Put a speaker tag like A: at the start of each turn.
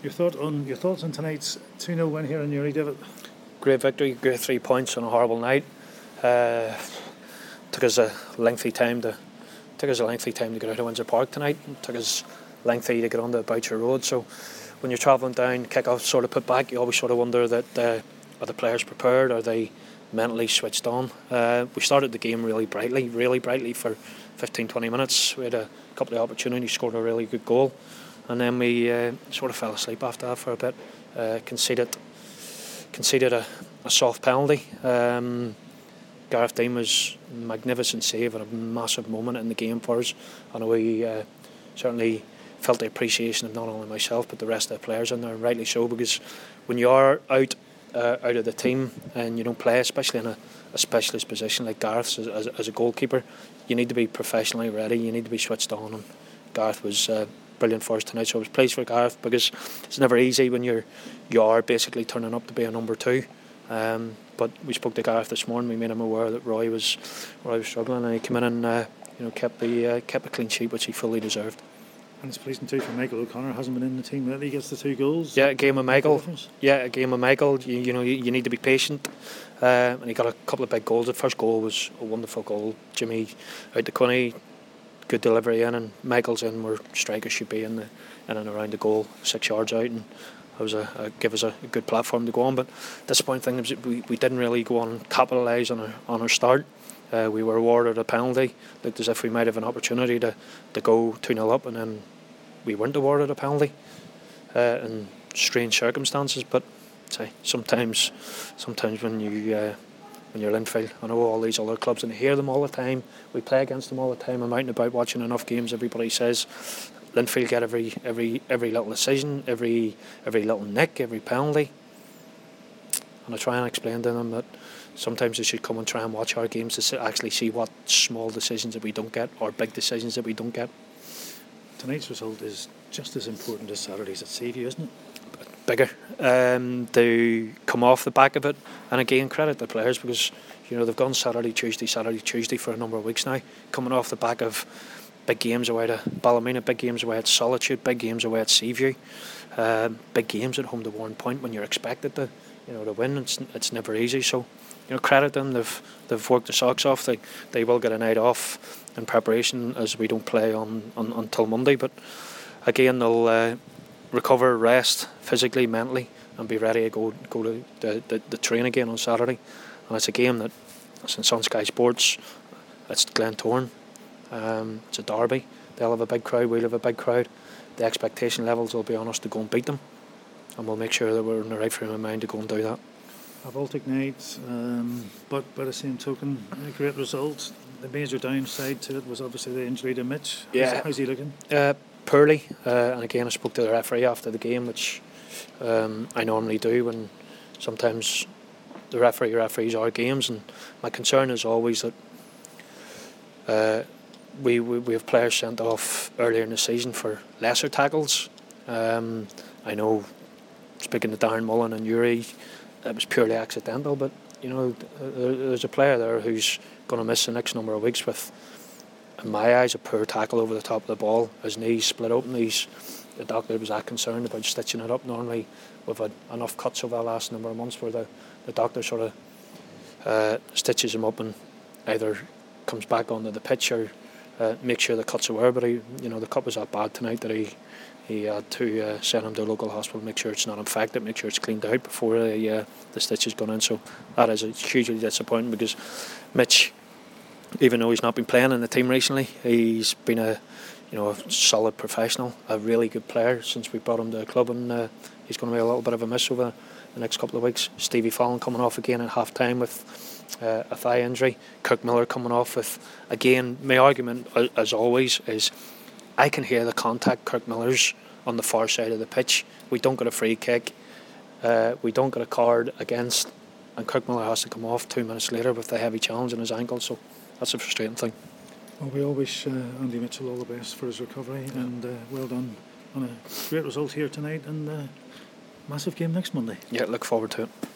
A: Your thoughts on tonight's 2-0 win here in Newry, David?
B: Great victory, great 3 points on a horrible night. Took us a lengthy time to get out of Windsor Park tonight. Took us lengthy to get on the Boucher Road. So when you're travelling down, kick-off sort of put back, you always sort of wonder that are the players prepared? Are they mentally switched on? We started the game really brightly for 15-20 minutes. We had a couple of opportunities, scored a really good goal, and then we sort of fell asleep after that for a bit. Conceded a soft penalty. Gareth Dean was a magnificent save and a massive moment in the game for us. I know we certainly felt the appreciation of not only myself but the rest of the players in there, and rightly so, because when you are out of the team and you don't play, especially in a specialist position like Gareth's as a goalkeeper, you need to be professionally ready, you need to be switched on, and Gareth was brilliant for us tonight. So I was pleased for Gareth, because it's never easy when you are basically turning up to be a number two. But we spoke to Gareth this morning. We made him aware that Roy was struggling, and he came in and kept a clean sheet, which he fully deserved.
A: And it's pleasing too for Michael O'Connor. Hasn't been in the team lately. He gets the 2 goals.
B: Yeah, a game of Michael. You need to be patient. And he got a couple of big goals. The first goal was a wonderful goal. Jimmy out the corner, good delivery in, and Michael's in where strikers should be in and around the goal, 6 yards out, and that was give us a good platform to go on. But disappointing thing is we didn't really go on and capitalise on our start. We were awarded a penalty. Looked as if we might have an opportunity to go 2-0 up, and then we weren't awarded a penalty in strange circumstances. But sometimes when you're Linfield, I know all these other clubs and I hear them all the time. We play against them all the time. I'm out and about watching enough games. Everybody says Linfield get every little decision, every little nick, every penalty. And I try and explain to them that sometimes they should come and try and watch our games to actually see what small decisions that we don't get or big decisions that we don't get.
A: Tonight's result is just as important as Saturday's at Seaview, isn't it?
B: Bigger. To come off the back of it, and again credit the players, because they've gone Saturday, Tuesday for a number of weeks now, coming off the back of big games away to Ballymena, big games away at Solitude, big games away at Seaview, big games at home to Warren Point when you're expected to win. It's never easy. So credit them. They've worked their socks off. They will get a night off in preparation, as we don't play until Monday. But again, they'll recover, rest physically, mentally, and be ready to go to the train again on Saturday. And it's a game that it's in Sun Sky Sports. It's Glentoran. It's a derby. They'll have a big crowd. We'll have a big crowd. The expectation levels will be on us to go and beat them, and we'll make sure that we're in the right frame of mind to go and do that.
A: A Baltic night, but by the same token, a great result. The major downside to it was obviously the injury to Mitch. How's he looking?
B: Poorly, and again I spoke to the referee after the game, which I normally do when sometimes the referees our games, and my concern is always that we have players sent off earlier in the season for lesser tackles. I know, speaking to Darren Mullen and Newry, it was purely accidental, but there's a player there who's going to miss the next number of weeks with, in my eyes, a poor tackle over the top of the ball. His knees split open. The doctor was that concerned about stitching it up. Normally we've had enough cuts over the last number of months where the doctor sort of stitches him up and either comes back onto the pitch or makes sure the cuts are wear. But the cut was that bad tonight that he had to send him to a local hospital, make sure it's not infected, make sure it's cleaned out before the stitches gone in. So that is hugely disappointing, because Mitch, even though he's not been playing in the team recently, he's been a solid professional, a really good player since we brought him to the club, and he's going to be a little bit of a miss over the next couple of weeks. Stevie Fallon coming off again at half time with a thigh injury. Kirk Miller coming off with, again, my argument as always is I can hear the contact. Kirk Miller's on the far side of the pitch. We don't get a free kick. We don't get a card against, and Kirk Miller has to come off 2 minutes later with a heavy challenge in his ankle. So that's a frustrating thing.
A: Well, we all wish Andy Mitchell all the best for his recovery, and well done on a great result here tonight, and massive game next Monday.
B: Yeah, look forward to it.